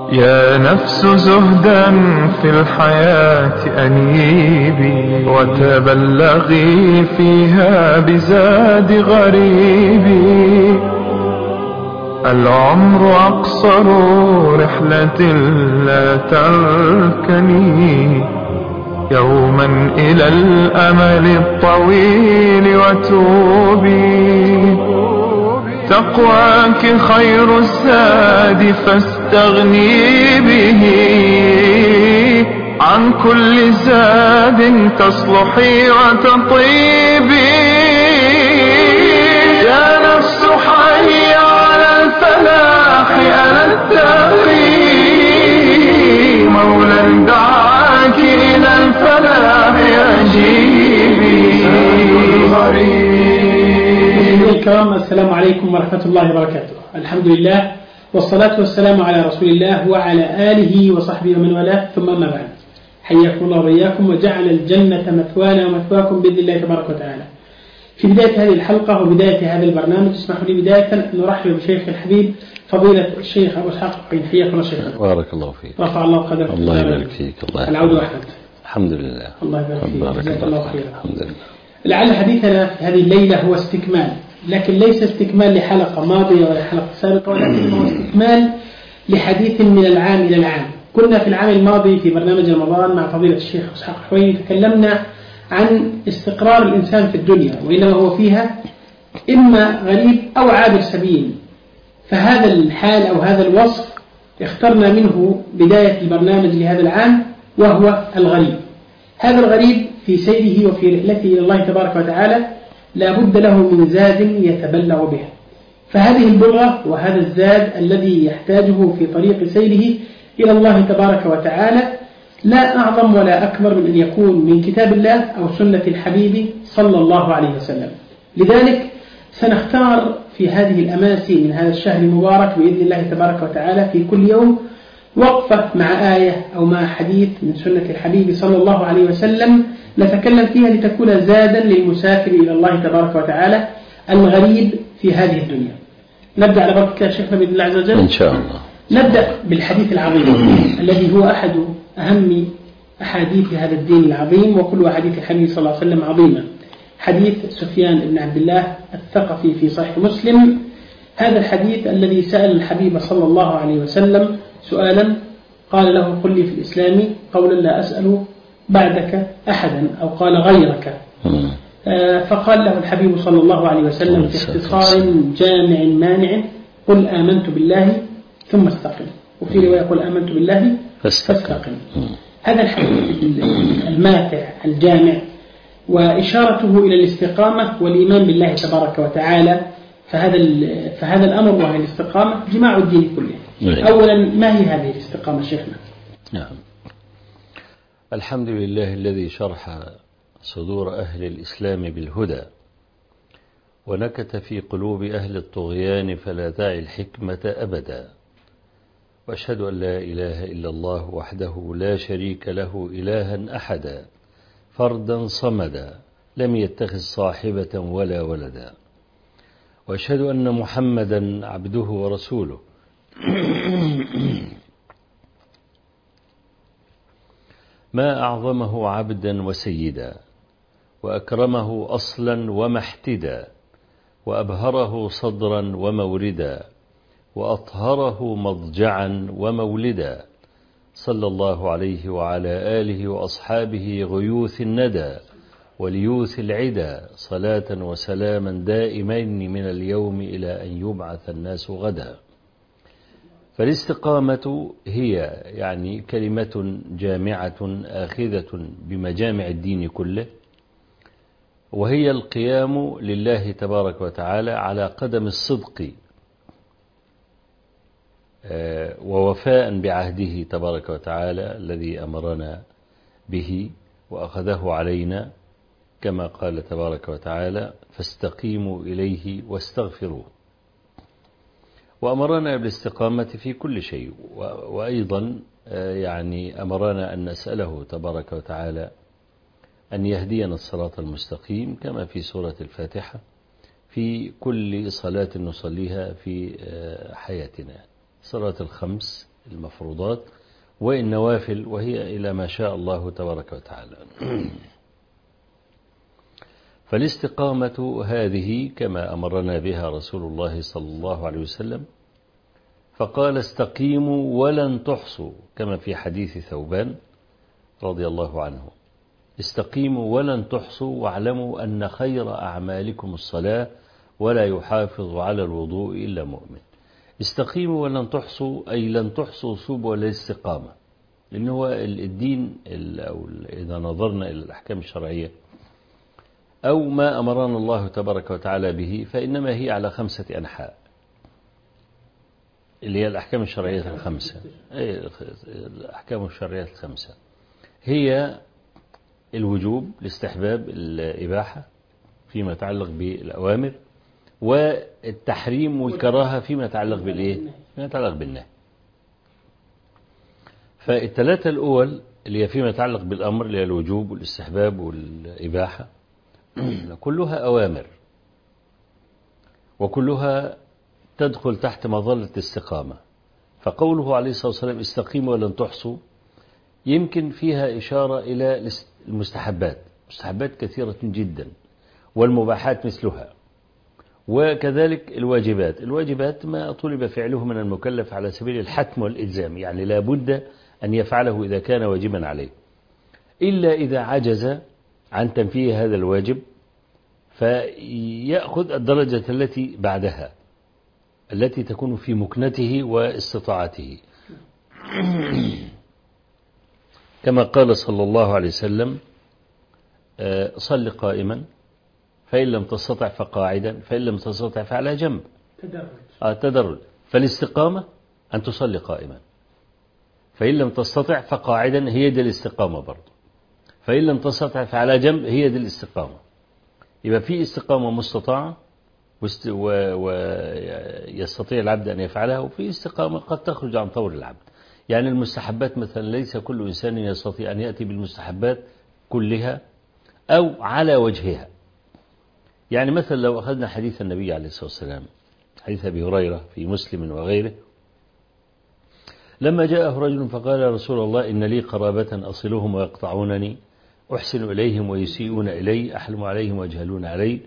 يا نفس زهدا في الحياة أنيبي، وتبلغي فيها بزاد غريبي. العمر أقصر رحلة لا تركني يوما إلى الأمل الطويل وتوبي. تقواك خير الزاد فاستغني به، عن كل زاد تصلحي وتطيبي. يا نفس حي على الفلاح أنا الداعي، مولا دعاك إلى الفلاح أجيبي. الكرام، السلام عليكم ورحمة الله وبركاته. الحمد لله والصلاة والسلام على رسول الله وعلى آله وصحبه ومن والاه، ثم أما بعد. حياكم الله وإياكم وجعل الجنة مثوانا ومثواكم بإذن الله تبارك وتعالى. في بداية هذه الحلقة وبداية هذا البرنامج اسمحوا لي بداية أن نرحب بشيخ الحبيب فضيلة الشيخ أبو إسحاق. حياكم الله شيخ. بارك الله فيك. رفع الله قدرك. الله يبارك فيك. الله العود وحدك. الحمد لله. الله يبارك فيك. جزاك الله خيرا. الحمد لله. لعل حديثنا في هذه الليلة هو استكمال، لكن ليس استكمال لحلقة ماضية ولا حلقة سابقة، ولكن هو استكمال لحديث من العام إلى العام. كنا في العام الماضي في برنامج رمضان مع فضيلة الشيخ إسحاق حويني تكلمنا عن استقرار الإنسان في الدنيا، وإنما هو فيها إما غريب أو عابر سبيل. فهذا الحال أو هذا الوصف اخترنا منه بداية البرنامج لهذا العام، وهو الغريب. هذا الغريب في سيره وفي رحلته إلى الله تبارك وتعالى لا بد له من زاد يتبلغ به. فهذه البلغة وهذا الزاد الذي يحتاجه في طريق سيره إلى الله تبارك وتعالى لا أعظم ولا أكبر من أن يكون من كتاب الله أو سنة الحبيب صلى الله عليه وسلم. لذلك سنختار في هذه الأماسي من هذا الشهر المبارك بإذن الله تبارك وتعالى في كل يوم وقفة مع آية أو مع حديث من سنة الحبيب صلى الله عليه وسلم نتكلم فيها لتكون زادا للمسافر إلى الله تبارك وتعالى الغريب في هذه الدنيا. نبدأ على بركة شيخنا بإذن الله عز وجل إن شاء الله. نبدأ بالحديث العظيم الذي هو أحد أهم أحاديث هذا الدين العظيم، وكل أحاديث الحبيب صلى الله عليه وسلم عظيمة. حديث سفيان بن عبد الله الثقفي في صحيح مسلم. هذا الحديث الذي سأل الحبيب صلى الله عليه وسلم سؤالا قال له: قل لي في الإسلام قولا لا أسأل بعدك أحدا، أو قال غيرك. فقال له الحبيب صلى الله عليه وسلم في اختصار جامع مانع: قل آمنت بالله ثم استقم. وفي رواية: قل آمنت بالله فاستقم. هذا الحديث الماتع الجامع وإشارته إلى الاستقامة والإيمان بالله تبارك وتعالى. فهذا الأمر وهي الاستقامة جماع الدين كله. أولا، ما هي هذه الاستقامة شيخنا؟ نعم. الحمد لله الذي شرح صدور أهل الإسلام بالهدى، ونكت في قلوب أهل الطغيان فلا داعي الحكمة أبدا. وأشهد أن لا إله إلا الله وحده لا شريك له إلها أحدا، فردا صمدا، لم يتخذ صاحبة ولا ولدا. وأشهد أن محمدا عبده ورسوله ما أعظمه عبدا وسيدا، وأكرمه أصلا ومحتدا، وأبهره صدرا وموردا، وأطهره مضجعا ومولدا. صلى الله عليه وعلى آله وأصحابه غيوث الندى وليوث العدا، صلاة وسلاما دائمين من اليوم إلى أن يبعث الناس غدا. فالاستقامة هي يعني كلمة جامعة آخذة بمجامع الدين كله، وهي القيام لله تبارك وتعالى على قدم الصدق ووفاء بعهده تبارك وتعالى الذي أمرنا به وأخذه علينا، كما قال تبارك وتعالى: فاستقيموا إليه واستغفروه. وأمرنا بالاستقامة في كل شيء، وأيضا يعني أمرنا أن نسأله تبارك وتعالى أن يهدينا الصراط المستقيم، كما في سورة الفاتحة في كل صلاة نصليها في حياتنا: صلاة الخمس المفروضات والنوافل، وهي إلى ما شاء الله تبارك وتعالى. فالاستقامة هذه كما أمرنا بها رسول الله صلى الله عليه وسلم، فقال استقيموا ولن تحصوا، كما في حديث ثوبان رضي الله عنه: استقيموا ولن تحصوا واعلموا أن خير أعمالكم الصلاة ولا يحافظ على الوضوء إلا مؤمن. استقيموا ولن تحصوا أي لن تحصوا سبل الاستقامة، لأن هو الدين أو إذا نظرنا إلى الأحكام الشرعية أو ما أمرنا الله تبارك وتعالى به فإنما هي على 5 أنحاء، اللي هي الأحكام الشرعية الخمسة. الأحكام الشرعية الخمسة هي الوجوب، الاستحباب، الإباحة فيما يتعلق بالأوامر، والتحريم والكراهة فيما يتعلق بالإيه؟ فيما يتعلق بالنهي. فالثلاثة الأول اللي هي فيما يتعلق بالأمر، اللي هي الوجوب والاستحباب والإباحة، كلها أوامر وكلها تدخل تحت مظلة الاستقامة. فقوله عليه الصلاة والسلام استقيموا ولن تحصوا يمكن فيها إشارة إلى المستحبات، مستحبات كثيرة جدا، والمباحات مثلها، وكذلك الواجبات. الواجبات ما طلب فعله من المكلف على سبيل الحتم والإلزام، يعني لا بد أن يفعله إذا كان واجبا عليه، إلا إذا عجز عن تنفيذ هذا الواجب فيأخذ الدرجة التي بعدها، التي تكون في مكنته واستطاعته، كما قال صلى الله عليه وسلم: صل قائما، فإن لم تستطع فقاعدا، فإن لم تستطع فعلى جنب. تدرج. فالاستقامة أن تصلي قائما، فإن لم تستطع فقاعدا، هي دي الاستقامة برضو، فإن لم تستطع فعلى جنب، هي دي الاستقامة. يبقى في استقامة مستطاعة ويستطيع العبد أن يفعلها، وفي استقامة قد تخرج عن طور العبد. يعني المستحبات مثلا ليس كل إنسان يستطيع أن يأتي بالمستحبات كلها أو على وجهها. يعني مثلا لو أخذنا حديث النبي عليه الصلاة والسلام، حديث أبي هريرة في مسلم وغيره، لما جاءه رجل فقال: يا رسول الله إن لي قرابة أصلهم ويقطعونني، أحسن إليهم ويسيئون إلي، أحلم عليهم ويجهلون علي.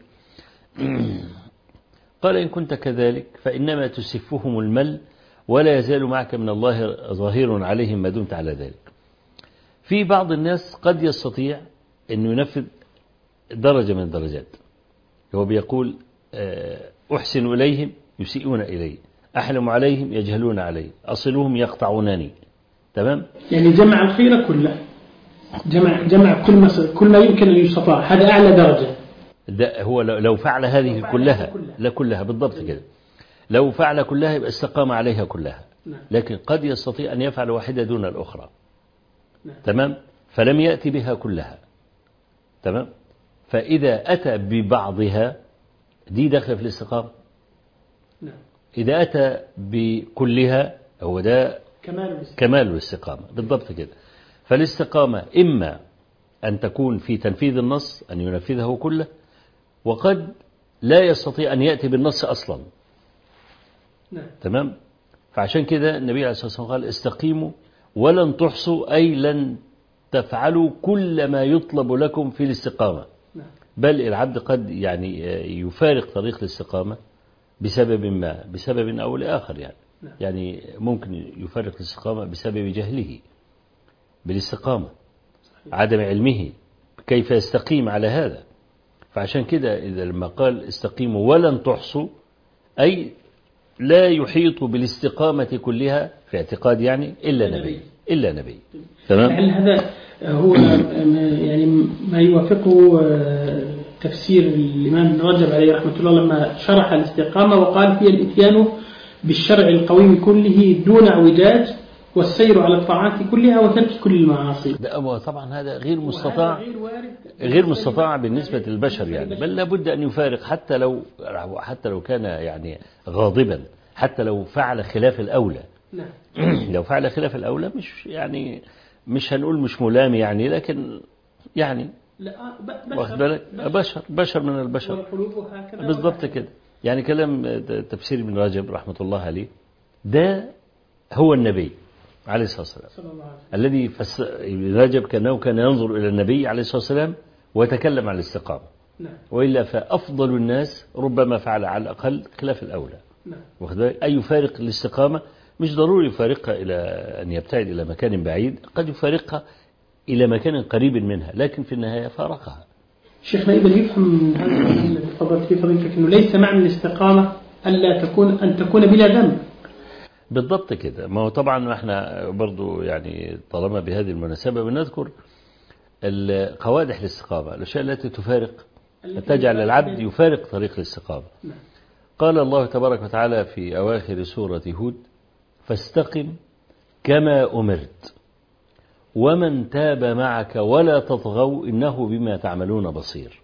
قال: إن كنت كذلك فإنما تسفهم المل، ولا يزال معك من الله ظهير عليهم ما دمت على ذلك. في بعض الناس قد يستطيع أن ينفذ درجة من الدرجات، هو بيقول: أحسن إليهم يسيئون إلي، أحلم عليهم يجهلون علي، أصلهم يقطعونني. تمام؟ يعني جمع الخير كله، جمع كل ما يمكن أن يستطاع، هذا أعلى درجة. ده هو لو فعل هذه كلها، لا كلها بالضبط كده، لو فعل كلها يبقى استقام عليها كلها. لكن قد يستطيع أن يفعل واحدة دون الأخرى. تمام؟ فلم يأتي بها كلها. تمام؟ فإذا أتى ببعضها دي دخل في الاستقامة. إذا أتى بكلها هو ده كمال الاستقامة بالضبط كده. فالاستقامة إما أن تكون في تنفيذ النص، أن ينفذه كله، وقد لا يستطيع أن يأتي بالنص أصلا. تمام؟ فعشان كده النبي عليه الصلاة والسلام قال: استقيموا ولن تحصوا، أي لن تفعلوا كل ما يطلب لكم في الاستقامة، بل العبد قد يعني يفارق طريق الاستقامة بسبب ما، بسبب أو لآخر. يعني ممكن يفارق الاستقامة بسبب جهله بالاستقامة، عدم علمه كيف يستقيم على هذا. فعشان كده إذا لما قال استقيموا ولن تحصوا، أي لا يحيط بالاستقامة كلها في اعتقاد يعني إلا نبي. تمام؟ هل هذا هو يعني ما يوافقه تفسير الإمام ابن رجب عليه رحمة الله لما شرح الاستقامة وقال: هي الإتيان بالشرع القويم كله دون اعوجاج، والسير على الطاعات كلها وترك كل المعاصي. طبعا هذا غير مستطاع، غير مستطاع بالنسبة للبشر يعني، بل لابد أن يفارق حتى لو كان يعني غاضبا، حتى لو فعل خلاف الأولى. لو فعل خلاف الأولى مش هنقول مش ملام يعني، لكن يعني واخد بالك بشر من البشر بالضبط كده. يعني كلام تفسير ابن رجب رحمة الله عليه ده هو النبي عليه الصلاة والسلام، صلى الله عليه وسلم. الذي ابن رجب كأنه كان ينظر إلى النبي عليه الصلاة والسلام ويتكلم عن الاستقامة. نعم. وإلا فأفضل الناس ربما فعل على الأقل خلاف الأولى. نعم. أي يفارق الاستقامة مش ضروري يفارقها إلى أن يبتعد إلى مكان بعيد، قد يفارقها إلى مكان قريب منها، لكن في النهاية فارقها. شيخنا إذا يفهم من هذا الذي تفضلت فيه فضيلتك أنه ليس معنى الاستقامة أن تكون بلا ذنب. بالضبط كده. ما هو طبعا احنا برضو يعني طالما بهذه المناسبة بنذكر قوادح الاستقامة، الأشياء التي تجعل العبد يفارق طريق الاستقامة. قال الله تبارك وتعالى في أواخر سورة هود: فاستقم كما أمرت ومن تاب معك ولا تطغوا إنه بما تعملون بصير.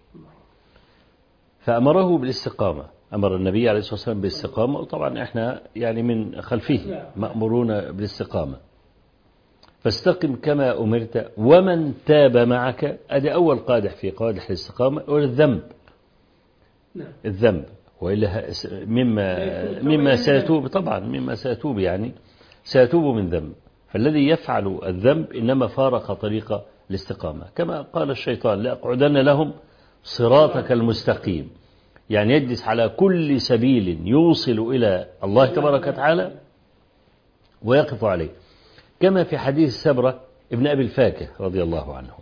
فأمره بالاستقامة، أمر النبي عليه الصلاة والسلام بالاستقامة، وطبعا احنا يعني من خلفه مأمورون بالاستقامة. فاستقم كما أمرت ومن تاب معك، هذا أول قادح في قوادح الاستقامة، والذنب. الذنب وإلا مما سيتوب، طبعا مما سيتوب، يعني سيتوب من ذنب. فالذي يفعل الذنب إنما فارق طريق الاستقامة، كما قال الشيطان: لأقعدن لهم صراطك المستقيم، يعني يجلس على كل سبيل يوصل إلى الله تبارك وتعالى ويقف عليه، كما في حديث سبرة ابن أبي الفاكه رضي الله عنه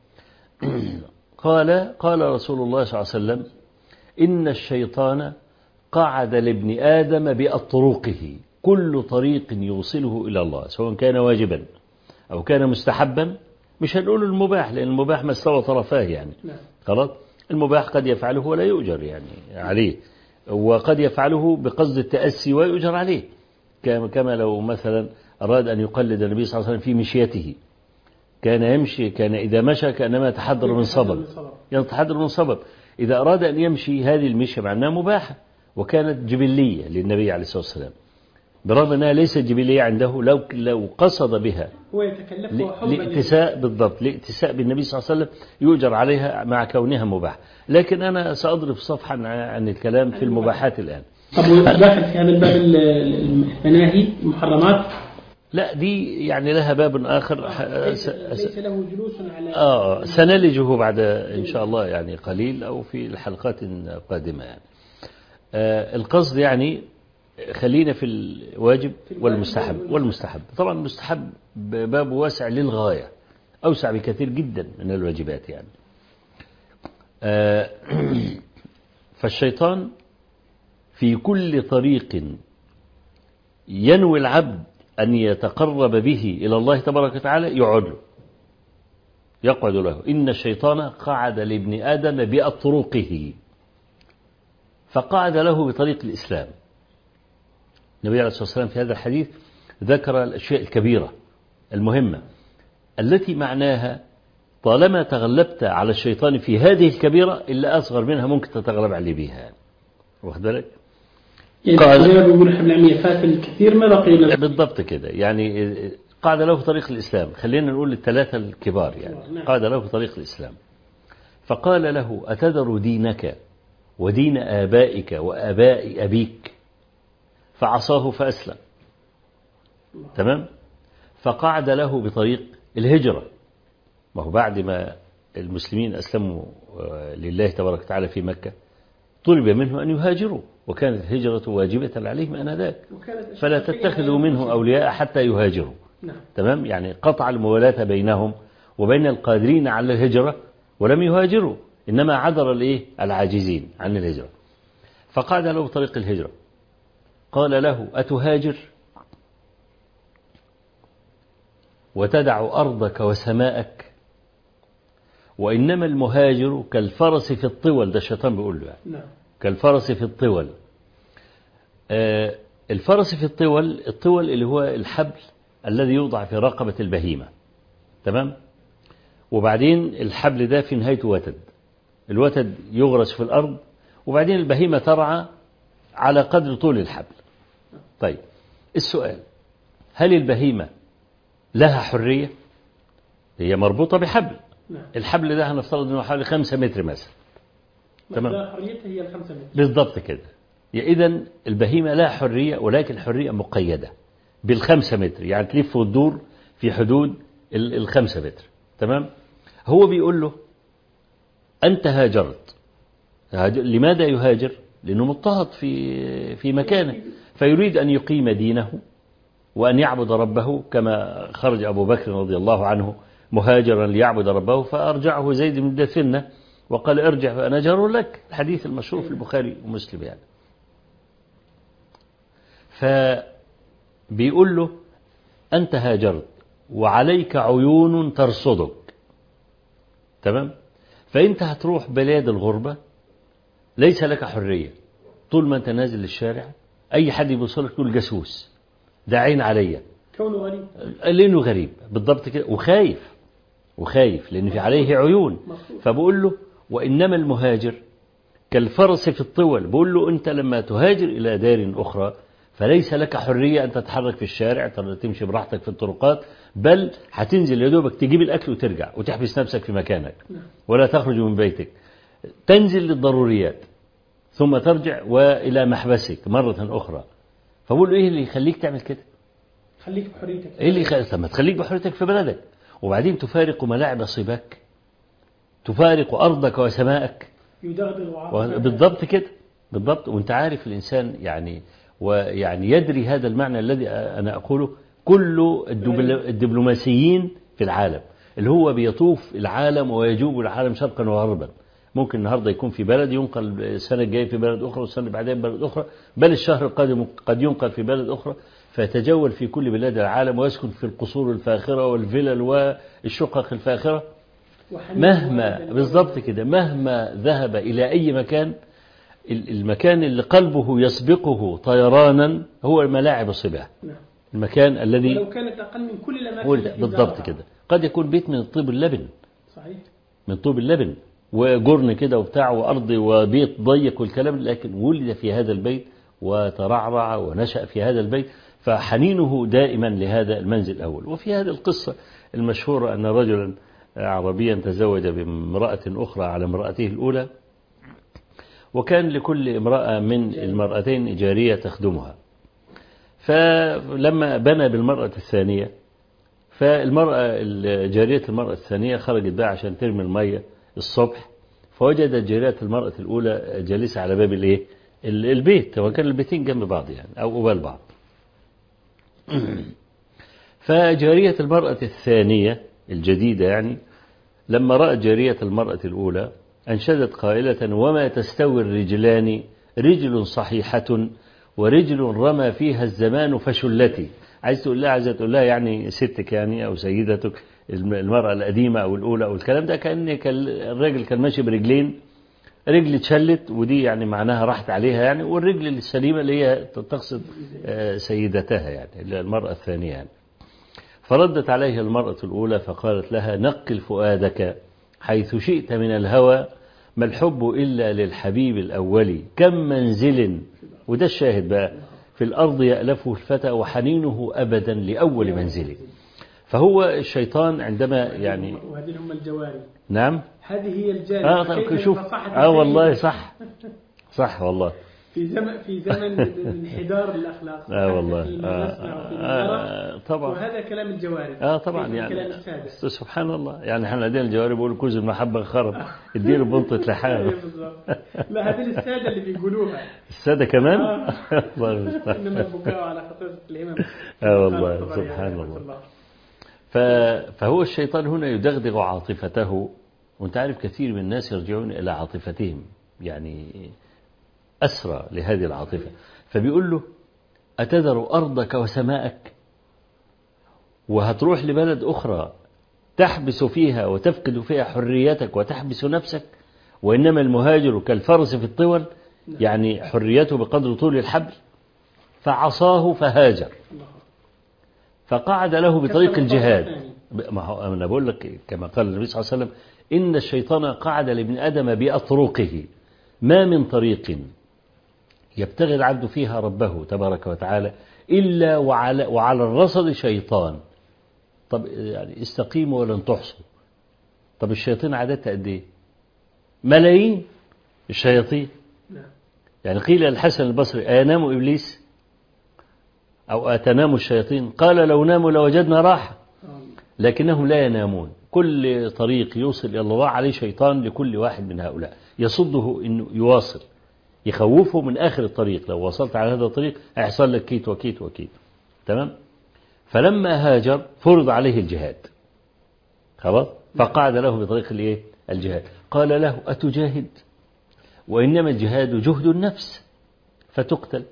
قال رسول الله صلى الله عليه وسلم: إن الشيطان قعد لابن آدم بأطرقه، كل طريق يوصله إلى الله سواء كان واجبا أو كان مستحبا، مش هنقول المباح لأن المباح ما استوى طرفاه، يعني خلاص. المباح قد يفعله ولا يؤجر يعني عليه، وقد يفعله بقصد التأسي ويؤجر عليه، كما لو مثلا أراد أن يقلد النبي صلى الله عليه وسلم في مشيته، كان يمشي، كان إذا مشى كأنما يتحضر من صبب، يتحضر من صبب. إذا أراد أن يمشي هذه المشية معناها مباحة وكانت جبلية للنبي عليه الصلاة والسلام، برغم أنها ليست جبلية عنده، لو قصد بها هو يتكلف لإتساء، بالضبط، لإتساء بالنبي صلى الله عليه وسلم يؤجر عليها مع كونها مباح. لكن أنا سأضرب صفحا عن الكلام في المباحات الآن. طب داخل في هذا الباب المناهي المحرمات؟ لا، دي يعني لها باب آخر، ليس له جلوس على سنلجه بعد إن شاء الله يعني قليل أو في الحلقات القادمة يعني. القصد يعني خلينا في الواجب والمستحب. طبعا المستحب باب واسع للغاية، أوسع بكثير جدا من الواجبات يعني. فالشيطان في كل طريق ينوي العبد أن يتقرب به إلى الله تبارك وتعالى يقعد له. إن الشيطان قعد لابن آدم بأطرقه، فقعد له بطريق الإسلام. النبي عليه الصلاة والسلام في هذا الحديث ذكر الأشياء الكبيرة المهمة التي معناها طالما تغلبت على الشيطان في هذه الكبيرة إلا أصغر منها ممكن تتغلب عليه بها، واخد بالك؟ يعني بيقول حبل العمية فات الكثير ما بقي بالضبط كده، يعني قعد له في طريق الإسلام. خلينا نقول الثلاثة الكبار يعني. قعد له في طريق الإسلام فقال له: أتذر دينك ودين آبائك وآباء أبيك؟ فعصاه فأسلم. تمام. فقعد له بطريق الهجرة، ما هو بعد ما المسلمين أسلموا لله تبارك وتعالى في مكة طلب منه أن يهاجروا، وكانت الهجرة واجبة عليهم آنذاك، فلا تتخذوا منه أولياء حتى يهاجروا. تمام، يعني قطع الموالاة بينهم وبين القادرين على الهجرة ولم يهاجروا، إنما عذر العاجزين عن الهجرة. فقعد له بطريق الهجرة، قال له: أتهاجر وتدع أرضك وسماءك؟ وإنما المهاجر كالفرس في الطول. ده الشيطان بيقول له يعني. كالفرس في الطول. الفرس في الطول اللي هو الحبل الذي يوضع في رقبة البهيمة. تمام. وبعدين الحبل ده في نهايته وتد، الوتد يغرس في الأرض، وبعدين البهيمة ترعى على قدر طول الحبل. طيب السؤال: هل البهيمة لها حرية؟ هي مربوطة بحبل. الحبل ده هنفترض انه حوالي 5 متر مثلا. تمام. حريتها هي 5 متر بالضبط كده. إذن البهيمة لها حرية، ولكن حرية مقيدة، بالخمسة متر، يعني تلف وتدور في حدود الخمسة متر. تمام. هو بيقول له أنت هاجرت. لماذا يهاجر؟ لأنه مضطهد في مكانه، فيريد أن يقيم دينه وأن يعبد ربه، كما خرج أبو بكر رضي الله عنه مهاجرا ليعبد ربه، فأرجعه زيد بن دثنة وقال ارجع فأنا جار لك، الحديث المشهور في البخاري ومسلم يعني. فبيقول له أنت هاجرت وعليك عيون ترصدك. تمام. فأنت هتروح بلاد الغربة ليس لك حرية، طول ما أنت نازل للشارع أي حد يبصلك تقول جاسوس، ده عين عليا، كونه غريب، لأنه غريب بالضبط كده، وخايف لأن في عليه عيون. فبقول له وإنما المهاجر كالفرس في الطول. بقول له أنت لما تهاجر إلى دار أخرى فليس لك حرية أن تتحرك في الشارع، تمشي براحتك في الطرقات، بل هتنزل يا دوبك تجيب الأكل وترجع وتحبس نفسك في مكانك ولا تخرج من بيتك، تنزل للضروريات ثم ترجع وإلى محبسك مرة أخرى. فبقول له إيه اللي يخليك تعمل كده؟ خليك بحريتك. إيه اللي تخليك بحريتك في بلدك، وبعدين تفارق ملاعب صباك، تفارق أرضك وسماءك. بالضبط كده، بالضبط. وانت عارف الإنسان يعني ويعني يدري هذا المعنى الذي أنا أقوله. كل الدبلوماسيين في العالم اللي هو بيطوف العالم ويجوب العالم شرقا وغربا، ممكن النهاردة يكون في بلد، ينقل السنة الجاية في بلد أخرى، والسنة اللي بعدين بلد أخرى، بل الشهر القادم قد ينقل في بلد أخرى، فيتجول في كل بلاد العالم ويسكن في القصور الفاخرة والفلل والشقق الفاخرة. مهما بالضبط كده، مهما ذهب إلى أي مكان، المكان اللي قلبه يسبقه طيرانا هو ملاعب الصباح. المكان الذي ولو كانت أقل من كل الأماكن بالضبط كده، قد يكون بيت من طيب اللبن، صحيح، من طوب اللبن وجرن كده وبتاع وأرض وبيت ضيق والكلام، لكن ولد في هذا البيت وترعرع ونشأ في هذا البيت، فحنينه دائما لهذا المنزل الأول. وفي هذه القصة المشهورة أن رجلا عربيا تزوج بامرأة أخرى على امرأته الأولى، وكان لكل امرأة من المرأتين جارية تخدمها. فلما بنى بالمرأة الثانية، فالمرأة جارية المرأة الثانية خرجت بقى عشان ترمي المية الصبح، فوجدت جارية المرأة الأولى جالسة على باب البيت، وكان البيتين جنب بعض يعني أو قبال بعض. فجارية المرأة الثانية الجديدة يعني لما رأت جارية المرأة الأولى أنشدت قائلة وما تستوي الرجلان، رجل صحيحة ورجل رمى فيها الزمان فشلتي. عايزة تقول لها يعني ستك يعني أو سيدتك المرأة القديمة أو الأولى أو الكلام ده، كأن الراجل كان ماشي برجلين، رجل اتشلت ودي يعني معناها راحت عليها يعني، والرجل السليمة اللي هي تقصد سيدتها يعني المرأة الثانية يعني. فردت عليها المرأة الأولى فقالت لها نقل فؤادك حيث شئت من الهوى، ما الحب إلا للحبيب الأول، كم منزل، وده الشاهد بقى، في الأرض يألفه الفتى وحنينه أبدا لأول منزل. فهو الشيطان عندما يعني وهذه هم الجواري. نعم هذه هي الجاري. طيب شوف والله صح والله في زمن انحدار الأخلاق. والله طبعا. وهذا كلام الجواري. طبعا يعني كلام السادة. سبحان الله، يعني احنا لدينا الجواري بيقولوا كوز المحبة خرب اديله بنطة لحام. لا هذه السادة اللي بيقولوها. السادة كمان. إنما بكاء على خطية الإمام. والله سبحان الله. فهو الشيطان هنا يدغدغ عاطفته، وانت عارف كثير من الناس يرجعون إلى عاطفتهم يعني أسرى لهذه العاطفة. فبيقول له أتذر أرضك وسماءك وهتروح لبلد أخرى تحبس فيها وتفقد فيها حريتك وتحبس نفسك، وإنما المهاجر كالفرس في الطول، يعني حريته بقدر طول الحبل. فعصاه فهاجر، فقعد له بطريق الجهاد. ما هو أنا بقول لك كما قال النبي صلى الله عليه وسلم إن الشيطان قعد لابن آدم بأطرقه، ما من طريق يبتغي العبد فيها ربه تبارك وتعالى إلا وعلى الرصد شيطان. طب يعني استقيموا ولن تحصوا. طب الشياطين عددها قد ايه؟ ملايين الشياطين. يعني قيل الحسن البصري أينام إبليس؟ أو أتنام الشياطين؟ قال لو ناموا لوجدنا راحة، لكنهم لا ينامون. كل طريق يوصل إلى الله عليه شيطان لكل واحد من هؤلاء يصده إنه يواصل، يخوفه من آخر الطريق، لو وصلت على هذا الطريق هيحصل لك كيت وكيت وكيت. تمام. فلما هاجر فرض عليه الجهاد، خلاص، فقعد له بطريق الجهاد. قال له أتجاهد؟ وإنما الجهاد جهد النفس، فتقتل،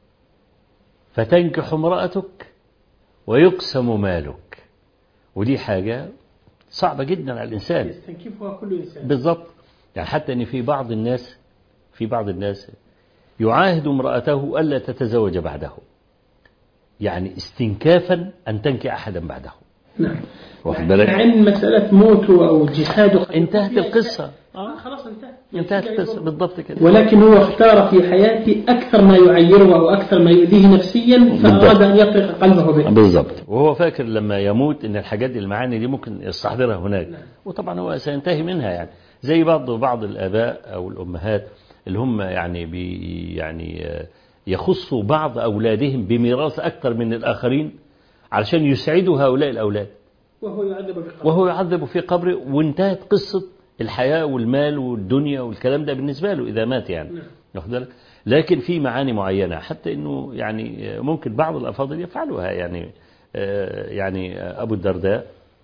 فتنكح امرأتك، ويقسم مالك. ودي حاجة صعبة جدا على الإنسان، يستنكفها كل إنسان. بالضبط. يعني حتى أن في بعض الناس يعاهد امرأته ألا تتزوج بعده، يعني استنكافا أن تنكح أحدا بعده. نعم. واخد بالك؟ عن مسألة موته أو جهاده انتهت القصة. خلاص انتهت القصة بالضبط كده. ولكن هو اختار في حياته أكثر ما يعيره أو أكثر ما يؤذيه نفسيا، فأراد أن يطرق قلبه به. بالضبط. وهو فاكر لما يموت إن الحاجات دي، المعاني دي ممكن يستحضرها هناك. نعم. وطبعا هو سينتهي منها، يعني زي بعض الآباء أو الأمهات اللي هم يعني يخصوا بعض أولادهم بميراث أكثر من الآخرين علشان يسعدوا هؤلاء الأولاد، وهو يعذب في قبره، وانتهت قصة الحياة والمال والدنيا والكلام ده بالنسبة له إذا مات يعني. لكن في معاني معينة، حتى إنه يعني ممكن بعض الأفاضل يفعلوها. يعني أبو الدرداء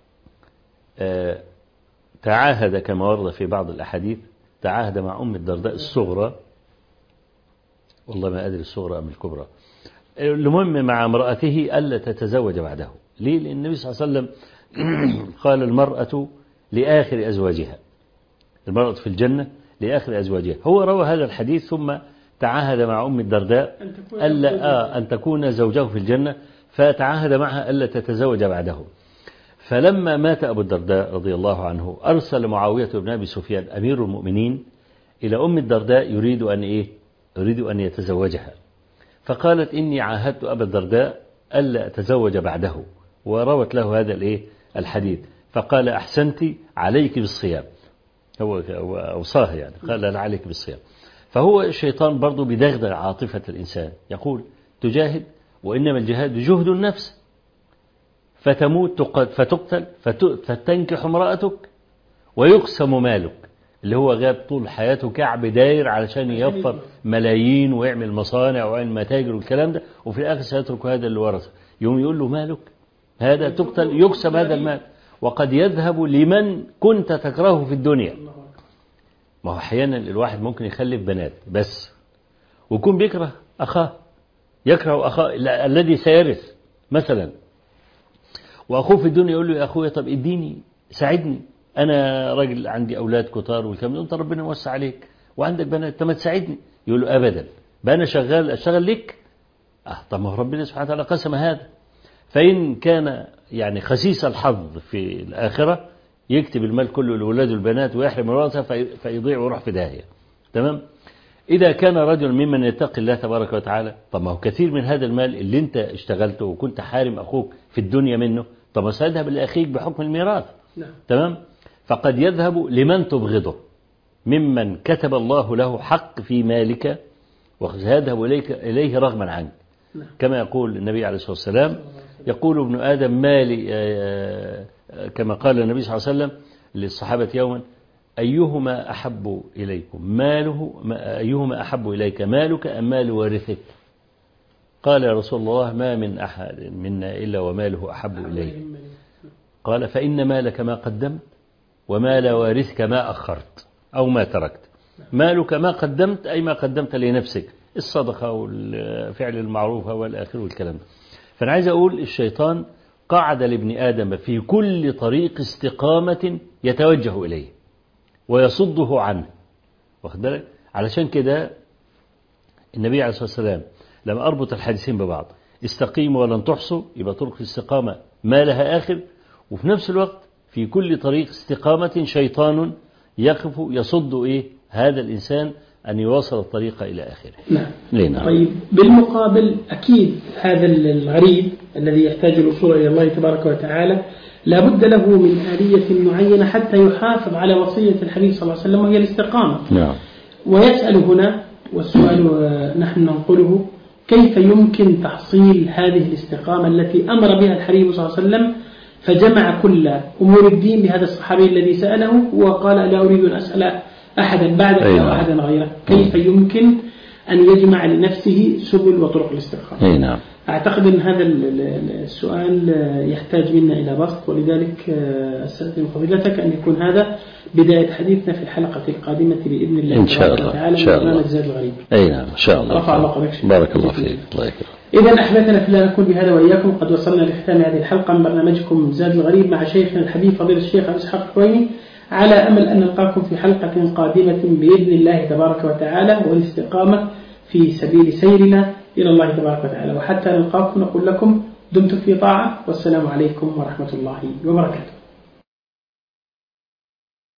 تعاهد كما ورد في بعض الأحاديث، تعاهد مع أم الدرداء الصغرى، والله ما أدري الصغرى أم الكبرى، المهم مع امرأته ألا تتزوج بعده. ليه؟ لأن النبي صلى الله عليه وسلم قال المرأة لآخر أزواجها، المرأة في الجنة لآخر أزواجها. هو روى هذا الحديث ثم تعاهد مع أم الدرداء أن تكون زوجه في الجنة، فتعاهد معها ألا تتزوج بعده. فلما مات أبو الدرداء رضي الله عنه أرسل معاوية بن أبي سفيان أمير المؤمنين إلى أم الدرداء يريد أن يتزوجها، فقالت إني عاهدت أبا الدرداء ألا أتزوج بعده، وروت له هذا الحديث. فقال أحسنت، عليك بالصيام. هو أوصاه يعني، قال لا عليك بالصيام. فهو الشيطان برضو بدغدغ عاطفة الإنسان، يقول تجاهد، وإنما الجهاد جهد النفس، فتموت فتقتل، فتنكح امرأتك، ويقسم مالك، اللي هو غاب طول حياته كعب داير علشان يوفر ملايين ويعمل مصانع ويعمل متاجر والكلام ده، وفي الآخر سيترك هذا اللي ورثه. يوم يقول له مالك هذا تقتل، يقسم هذا المال، وقد يذهب لمن كنت تكرهه في الدنيا. ما هو أحيانا الواحد ممكن يخلف بنات بس، ويكون بيكره أخاه، يكره أخاه الذي سيرث مثلا، وأخوه في الدنيا يقول له يا أخويا طب اديني، ساعدني، أنا راجل عندي أولاد كتار والكلام ده، أنت ربنا يوسع عليك وعندك بنات، أنت ما تساعدني. يقول له أبدا، بقى أنا أشتغل لك. طب ما هو ربنا سبحانه وتعالى قسم هذا. فإن كان يعني خسيس الحظ في الآخرة يكتب المال كله لأولاده البنات ويحرم الورثة فيضيع ويروح في داهية. تمام. إذا كان رجل ممن يتقي الله تبارك وتعالى، طب ما هو كثير من هذا المال اللي أنت اشتغلته وكنت حارم أخوك في الدنيا منه، طب ما سيذهب لأخيك بحكم الميراث. تمام. فقد يذهب لمن تبغضه ممن كتب الله له حق في مالك، ويذهب إليه رغما عنك. كما يقول النبي عليه الصلاة والسلام، يقول ابن آدم مالي، كما قال النبي صلى الله عليه وسلم للصحابة يوما، أيهما أحب إليكم أيهما أحب إليك مالك أم مال وارثك؟ قال يا رسول الله ما من أحد منا إلا وماله أحب إليه. قال فإن مالك ما قدمت، ومال وارثك ما أخرت أو ما تركت. مالك ما قدمت أي ما قدمت لنفسك، الصدقة والفعل المعروف والآخر والكلام. فأنا عايز أقول الشيطان قعد لابن آدم في كل طريق استقامة يتوجه إليه ويصده عنه، واخد بالك؟ علشان كده النبي عليه الصلاة والسلام لما أربط الحديثين ببعض، استقيموا ولن تحصوا، يبقى طرق الاستقامة ما لها آخر، وفي نفس الوقت في كل طريق استقامة شيطان يقف يصد هذا الإنسان أن يواصل الطريق إلى آخره. نعم. طيب بالمقابل أكيد هذا الغريب الذي يحتاج الوصول إلى الله تبارك وتعالى لا بد له من آلية معينة حتى يحافظ على وصية الحبيب صلى الله عليه وسلم، وهي الاستقامة. نعم. ويسأل هنا، والسؤال نحن ننقله، كيف يمكن تحصيل هذه الاستقامة التي أمر بها الحبيب صلى الله عليه وسلم، فجمع كل أمور الدين بهذا الصحابي الذي سأله وقال لا أريد أن أسأل أحدا بعدك أو أحدا غيرك. كيف يمكن أن يجمع لنفسه سبل وطرق الاستقامة؟ نعم. أعتقد أن هذا السؤال يحتاج منا إلى بسط، ولذلك أستأذن فضيلتك أن يكون هذا بداية حديثنا في الحلقة القادمة بإذن الله إن شاء الله تعالى. إن شاء الله. زاد الغريب. أي نعم إن شاء الله. رفع الله قدرك. بارك الله فيك. الله يكرمك. إذا أحبتنا في الله، نكون بهذا وإياكم قد وصلنا لختام هذه الحلقة من برنامجكم زاد الغريب مع شيخنا الحبيب فضيلة الشيخ أبو إسحاق الحويني، على أمل أن نلقاكم في حلقة قادمة بإذن الله تبارك وتعالى، والاستقامة في سبيل سيرنا إلى الله تبارك وتعالى. وحتى نلقاكم نقول لكم دمتم في طاعة، والسلام عليكم ورحمة الله وبركاته.